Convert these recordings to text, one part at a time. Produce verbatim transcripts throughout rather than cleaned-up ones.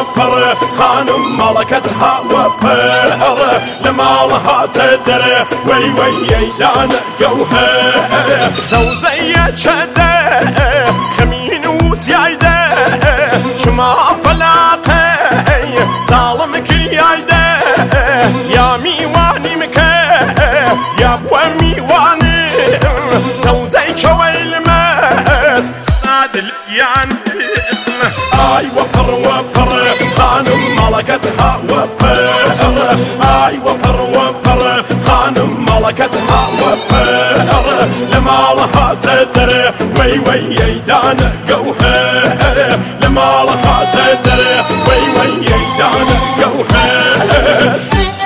وبر خانم ملكتها وبر لمالها تدري وي وي يدان جوهر سوزية شده خمين وسيايده شما فلاقي ظالم كريايده يا ميواني مكه يا بو ميواني سوزي شويل مس عادل يعني اي وبر وبر خانم ملكتها وبر اي وبر وبر خانم ملكتها وبر لمالها تدري وي وي يدان جوهر لمالها تدري وي وي يدان جوهر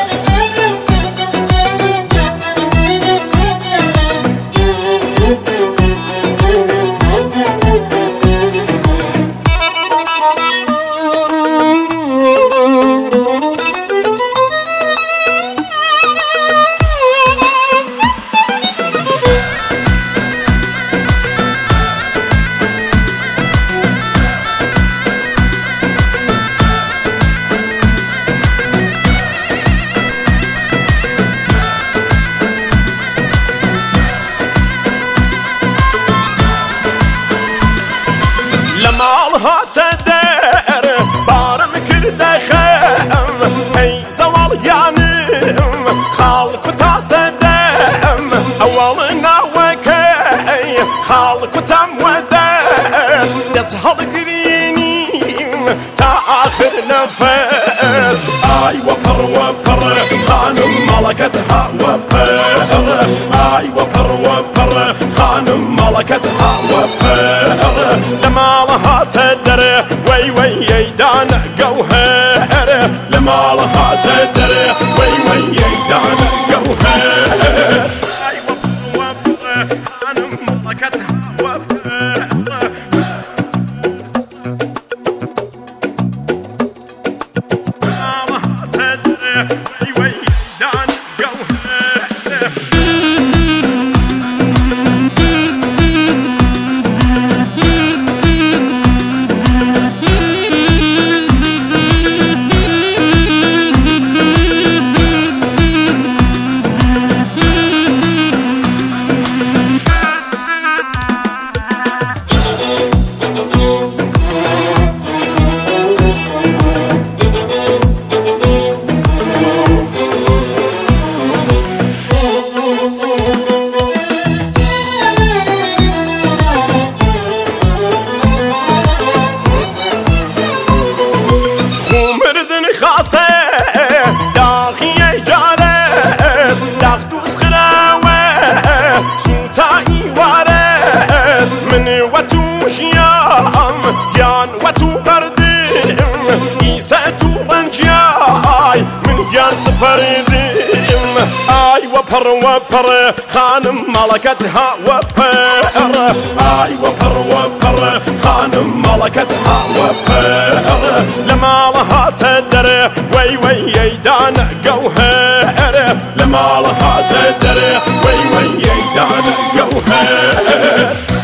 لمالها تدر بارم کرده خم هی زوال یانم خالق تاسدم اول ناوکی خالق تم ودس دس هل گرینیم تا آخر نفس آی وبر وبر خانم ملكتها وبر آی وبر وبر خانم ملكتها وبر لمالها تدري وي وي يدان جوهر لمالها تدري وي وي يدان جوهر اي وبر وبر خانم ملكتها وبر لمالها تدري وي وي يدان جوهر خاصة داخي جارس داخدوس خراوة سوتاي وارس من وتو شيام يان وتو بردم إيساتو رنجاي من جان سبردم آي وبر وبر خانم ملكتها وبر آي وبر وبر خانم ملكتها وبر لمالها تدري وي وي يدان جوهر لمالها تدري وي وي يدان جوهر